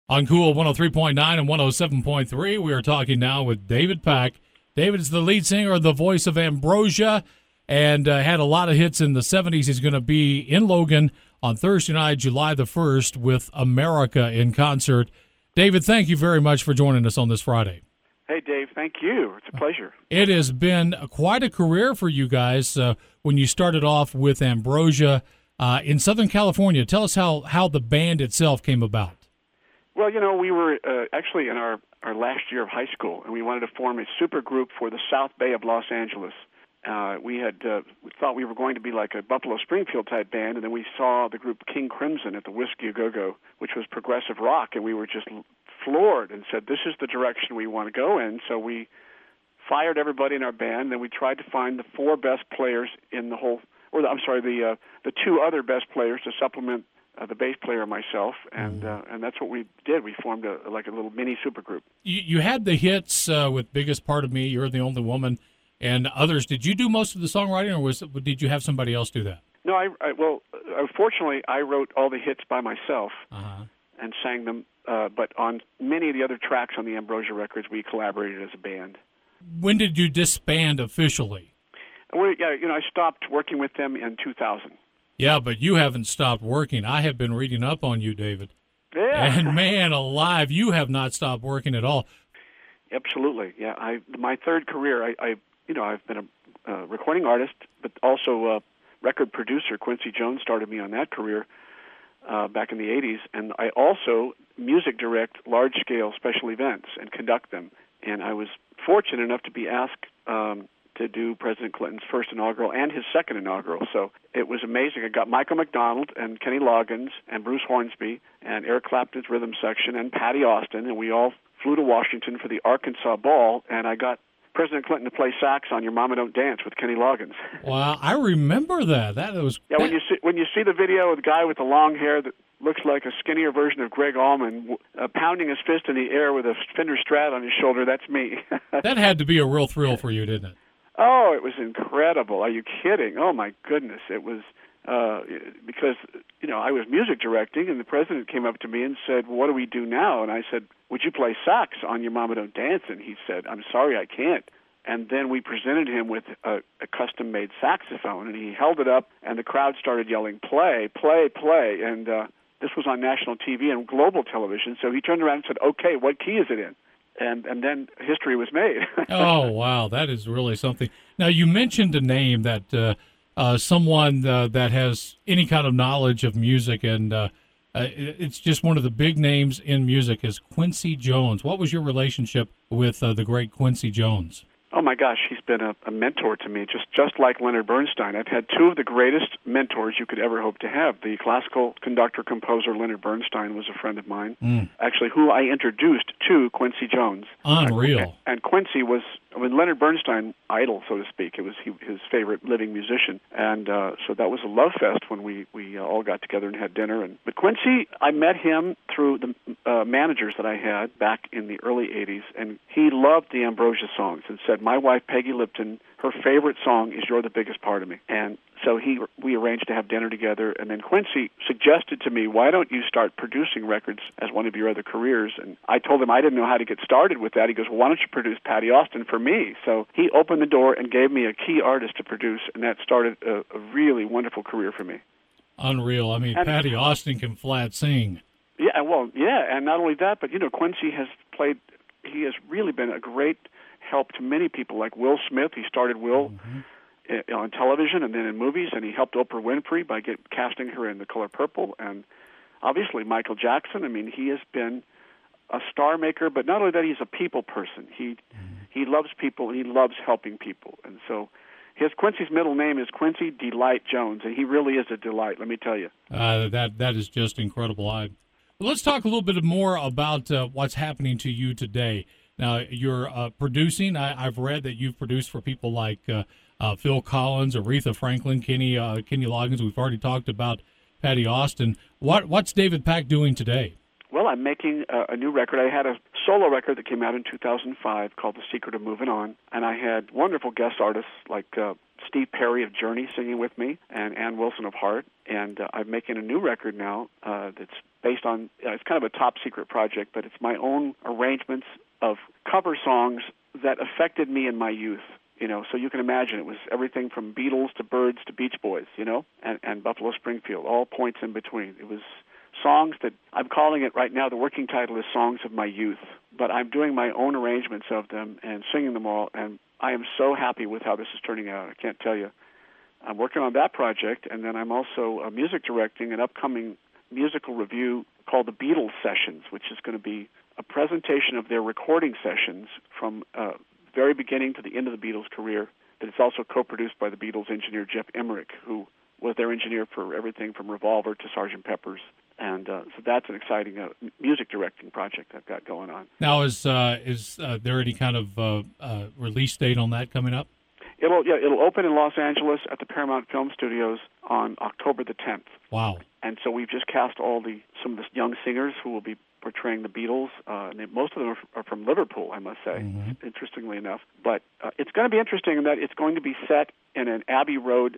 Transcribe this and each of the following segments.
On Cool 103.9 and 107.3, we are talking now with David Pack. David is the lead singer, the voice of Ambrosia, and had a lot of hits in the 70s. He's going to be in Logan on Thursday night, July the 1st, with America in concert. David, thank you very much for joining us on this Friday. Hey, Dave, thank you. It's a pleasure. It has been quite a career for you guys when you started off with Ambrosia in Southern California. Tell us how the band itself came about. Well, we were actually in our last year of high school, and we wanted to form a super group for the South Bay of Los Angeles. We thought we were going to be like a Buffalo Springfield type band, and then we saw the group King Crimson at the Whiskey A Go-Go, which was progressive rock, and we were just floored and said, this is the direction we want to go in. So we fired everybody in our band, and we tried to find the four best players in the whole, the two other best players to supplement the bass player and myself, and that's what we did. We formed a little mini supergroup. You had the hits with Biggest Part of Me, You're the Only Woman, and others. Did you do most of the songwriting, or did you have somebody else do that? No, fortunately, I wrote all the hits by myself and sang them, but on many of the other tracks on the Ambrosia records, we collaborated as a band. When did you disband officially? I stopped working with them in 2000. Yeah, but you haven't stopped working. I have been reading up on you, David. Yeah. And man alive, you have not stopped working at all. Absolutely. Yeah. My third career, I've been a recording artist, but also a record producer. Quincy Jones started me on that career back in the 80s, and I also music direct large-scale special events and conduct them. And I was fortunate enough to be asked to do President Clinton's first inaugural and his second inaugural. So it was amazing. I got Michael McDonald and Kenny Loggins and Bruce Hornsby and Eric Clapton's rhythm section and Patty Austin, and we all flew to Washington for the Arkansas Ball, and I got President Clinton to play sax on Your Mama Don't Dance with Kenny Loggins. Wow, I remember that. When you see the video of the guy with the long hair that looks like a skinnier version of Greg Allman pounding his fist in the air with a Fender Strat on his shoulder, that's me. That had to be a real thrill for you, didn't it? Oh, it was incredible. Are you kidding? Oh, my goodness. It was because, I was music directing, and the president came up to me and said, what do we do now? And I said, would you play sax on Your Mama Don't Dance? And he said, I'm sorry, I can't. And then we presented him with a custom-made saxophone, and he held it up, and the crowd started yelling, play, play, play. And this was on national TV and global television, so he turned around and said, okay, what key is it in? And then history was made. Oh, wow, that is really something. Now, you mentioned a name that someone that has any kind of knowledge of music, and it's just one of the big names in music, is Quincy Jones. What was your relationship with the great Quincy Jones? Oh, my gosh, he's been a mentor to me, just like Leonard Bernstein. I've had two of the greatest mentors you could ever hope to have. The classical conductor-composer Leonard Bernstein was a friend of mine, actually, who I introduced to Quincy Jones. Unreal. And Quincy was, Leonard Bernstein, idol, so to speak. It was his favorite living musician. And so that was a love fest when we all got together and had dinner. But Quincy, I met him through the managers that I had back in the early 80s, and he loved the Ambrosia songs and said, my wife, Peggy Lipton, her favorite song is You're the Biggest Part of Me. And so we arranged to have dinner together, and then Quincy suggested to me, why don't you start producing records as one of your other careers? And I told him I didn't know how to get started with that. He goes, well, why don't you produce Patty Austin for me? So he opened the door and gave me a key artist to produce, and that started a really wonderful career for me. Unreal. I mean, Patty Austin can flat sing. Yeah, and not only that, but, Quincy he has really been a great help to many people, like Will Smith. He started Will on television and then in movies, and he helped Oprah Winfrey by casting her in The Color Purple, and obviously Michael Jackson. I mean, he has been a star maker, but not only that, he's a people person. He loves people, and he loves helping people, and so Quincy's middle name is Quincy Delight Jones, and he really is a delight, let me tell you. That is just incredible. Well, let's talk a little bit more about what's happening to you today. Now, you're producing. I've read that you've produced for people like Phil Collins, Aretha Franklin, Kenny Loggins. We've already talked about Patty Austin. What's David Pack doing today? Well, I'm making a new record. I had a solo record that came out in 2005 called The Secret of Moving On, and I had wonderful guest artists like Steve Perry of Journey singing with me and Ann Wilson of Heart. And I'm making a new record now that's based on, it's kind of a top-secret project, but it's my own arrangements of cover songs that affected me in my youth. So you can imagine it was everything from Beatles to Byrds to Beach Boys, and Buffalo Springfield, all points in between. It was songs that I'm calling it right now, the working title is Songs of My Youth, but I'm doing my own arrangements of them and singing them all, and I am so happy with how this is turning out. I can't tell you. I'm working on that project, and then I'm also music directing an upcoming musical review called the Beatles Sessions, which is going to be a presentation of their recording sessions from very beginning to the end of the Beatles' career. That it's also co-produced by the Beatles engineer Jeff Emmerich, who was their engineer for everything from Revolver to Sgt. Pepper's. And so that's an exciting music directing project I've got going on. Now, is there any kind of release date on that coming up? It'll open in Los Angeles at the Paramount Film Studios on October the 10th. Wow. And so we've just cast some of the young singers who will be portraying the Beatles. Most of them are from Liverpool, I must say, interestingly enough. But it's going to be interesting in that it's going to be set in an Abbey Road,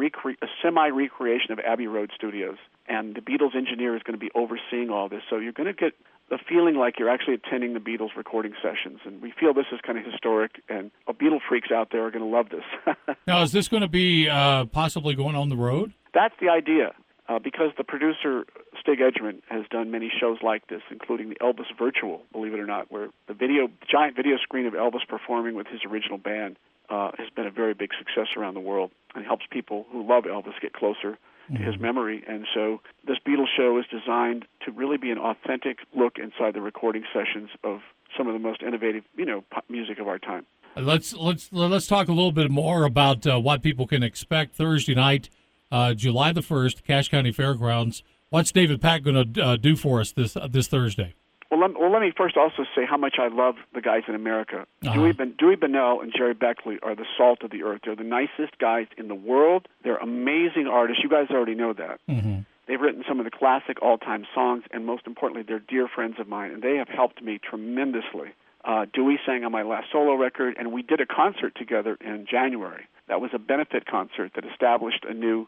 a semi-recreation of Abbey Road Studios. And the Beatles engineer is going to be overseeing all this. So you're going to get the feeling like you're actually attending the Beatles recording sessions. And we feel this is kind of historic, and Beatle freaks out there are going to love this. Now, is this going to be possibly going on the road? That's the idea. Because the producer, Stig Edgerman, has done many shows like this, including the Elvis Virtual, believe it or not, where the giant video screen of Elvis performing with his original band has been a very big success around the world and helps people who love Elvis get closer to his memory. And so this Beatles show is designed to really be an authentic look inside the recording sessions of some of the most innovative, pop music of our time. Let's talk a little bit more about what people can expect Thursday night. July the 1st, Cache County Fairgrounds. What's David Pack going to do for us this Thursday? Well, let me first also say how much I love the guys in America. Dewey Bunnell and Jerry Beckley are the salt of the earth. They're the nicest guys in the world. They're amazing artists. You guys already know that. Mm-hmm. They've written some of the classic all-time songs, and most importantly, they're dear friends of mine, and they have helped me tremendously. Dewey sang on my last solo record, and we did a concert together in January. That was a benefit concert that established a new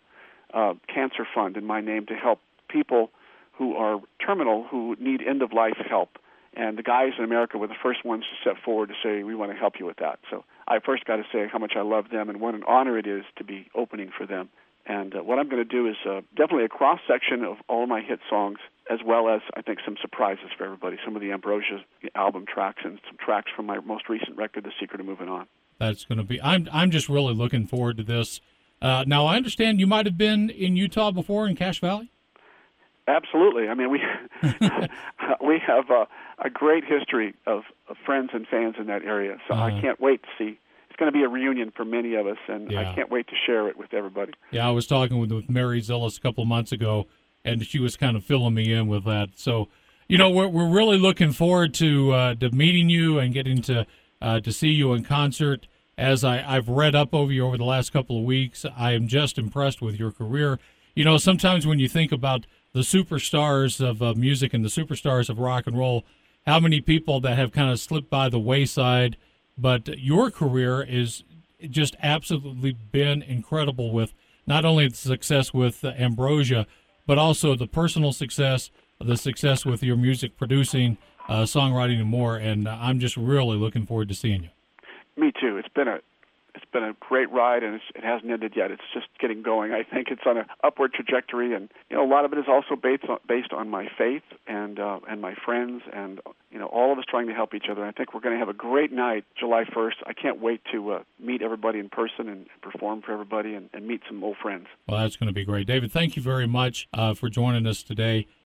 cancer fund in my name to help people who are terminal, who need end-of-life help. And the guys in America were the first ones to step forward to say, we want to help you with that. So I first got to say how much I love them and what an honor it is to be opening for them. And what I'm going to do is definitely a cross-section of all my hit songs, as well as, I think, some surprises for everybody, some of the Ambrosia album tracks and some tracks from my most recent record, The Secret of Moving On. That's going to be, I'm just really looking forward to this. Now, I understand you might have been in Utah before, in Cache Valley? Absolutely. I mean, we have a great history of friends and fans in that area, so I can't wait to see. It's going to be a reunion for many of us, and I can't wait to share it with everybody. Yeah, I was talking with Mary Zillis a couple of months ago, and she was kind of filling me in with that. So, we're really looking forward to meeting you and getting to see you in concert. As I've read up over you over the last couple of weeks, I am just impressed with your career. Sometimes when you think about the superstars of music and the superstars of rock and roll, how many people that have kind of slipped by the wayside, but your career is just absolutely been incredible with not only the success with Ambrosia, but also the personal success, the success with your music producing, songwriting, and more. And I'm just really looking forward to seeing you. Me too. It's been a great ride, and it hasn't ended yet. It's just getting going. I think it's on an upward trajectory, and a lot of it is also based on my faith and my friends, and all of us trying to help each other. I think we're going to have a great night, July 1st. I can't wait to meet everybody in person and perform for everybody and meet some old friends. Well, that's going to be great, David. Thank you very much for joining us today.